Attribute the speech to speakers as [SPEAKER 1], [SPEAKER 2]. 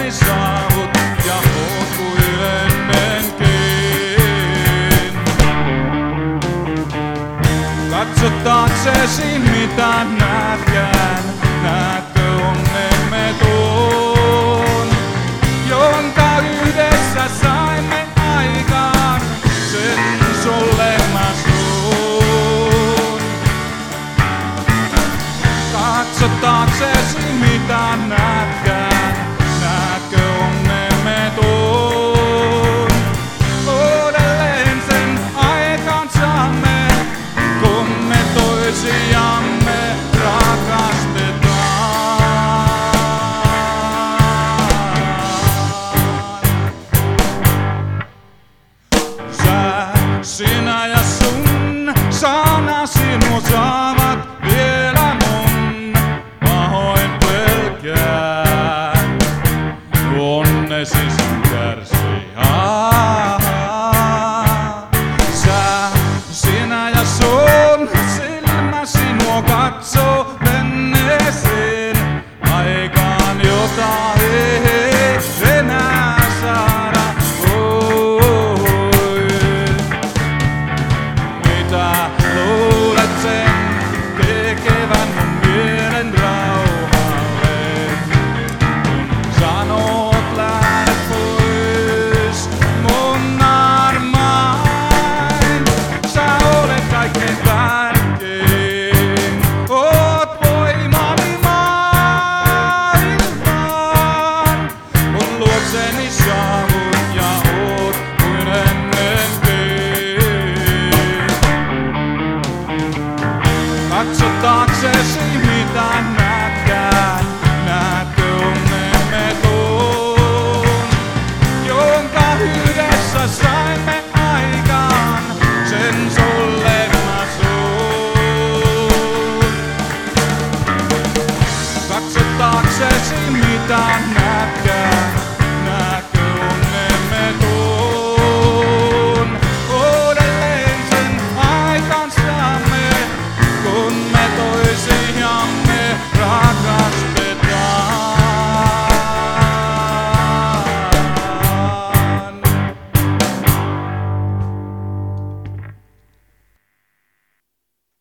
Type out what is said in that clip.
[SPEAKER 1] onneni saavut ja oot kuin ennenkin. Katso taaksesi mitä näetkään, näetkö onnemme tuon, jonka yhdessä saimme aikaan, sen sulle mä suun. Katso taaksesi mitä näetkään, näetkö onnemme tuon, uudelleen sen aikaan saamme, kun me toisiamme rakastetaan. Sinä ja sun sanasi nuo saavat vielä mun, pahoin pelkään, onnesi sun kärsii. Sinä ja sun silmäsi nuo katsoo menneeseen aikaan jotain.